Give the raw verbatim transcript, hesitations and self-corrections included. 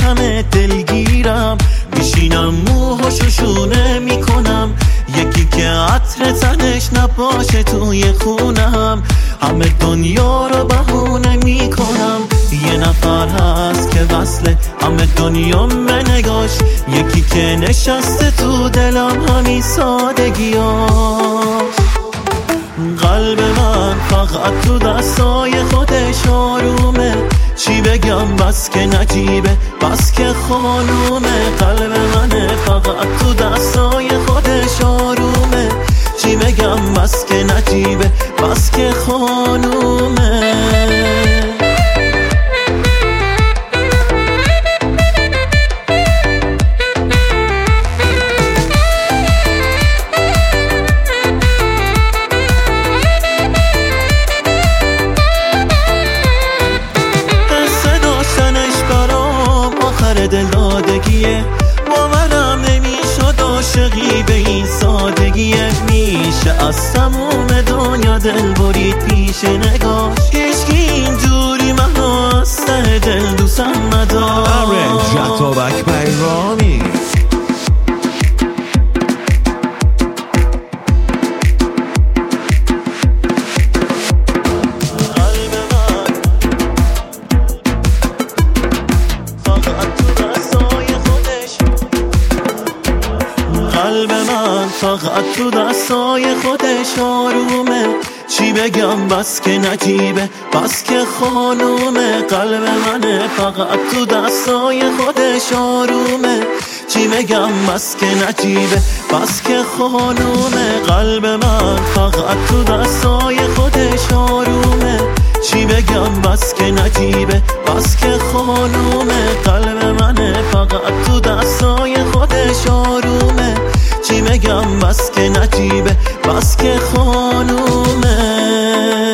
واسمه دلگیرم، میشینم موهاشو شونه میکنم، یکی که عطر تنش نباشه توی خونم، همه دنیا رو بهونه میکنم. یه نفر هست که وصله همه دنیا به نگاش، یکی که نشسته تو دلم همین سادگیاش. قلب من فقط تو دستای خودش آرومه، چی بگم بس که نجیبه بس که خانومه. قلب من فقط تو دستای خودش آرومه، چی بگم بس که نجیبه بس که خانومه. دل دادگیه، باورم نمیشد عاشقی به این سادگیه. میشه از تموم دنیا دل برید پیش نگاش، هیچکی اینجوری منو از ته دل دوستم نداشت. آرنج اتابک پیرامی قلب من فقط تو دستای خودش آرومه، چی بگم بس که نجیبه بس که خانومه. قلب من فقط تو دستای خودش آرومه، چی بگم بس که نجیبه بس که خانومه. قلب من فقط تو دستای خودش آرومه، چی بگم بس که نجیبه بس که خانومه. قلب من فقط تو دستای خودش آرومه، چی بگم بس که نجیبه بس که خانومه.